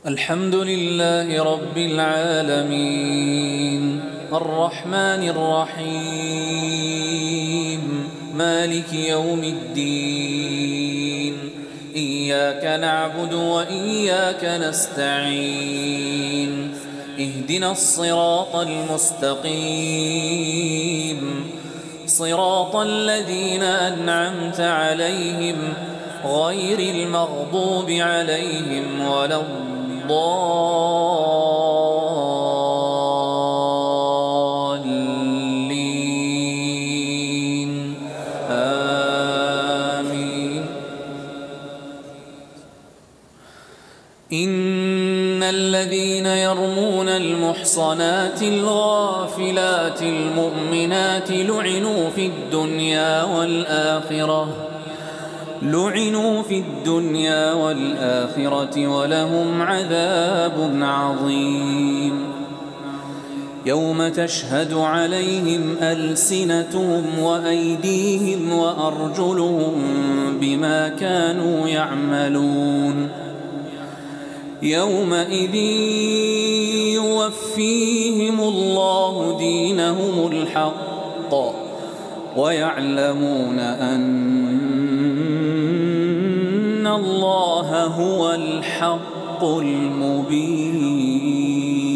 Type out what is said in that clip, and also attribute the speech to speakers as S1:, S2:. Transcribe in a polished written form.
S1: الحمد لله رب العالمين الرحمن الرحيم مالك يوم الدين إياك نعبد وإياك نستعين اهدنا الصراط المستقيم صراط الذين أنعمت عليهم غير المغضوب عليهم ولا الضالين آمين. إن الذين يرمون المحصنات الغافلات المؤمنات لعنوا في الدنيا والآخرة ولهم عذاب عظيم. يوم تشهد عليهم ألسنتهم وأيديهم وأرجلهم بما كانوا يعملون يومئذ يوفيهم الله دينهم الحق ويعلمون أن الله هو الحق المبين.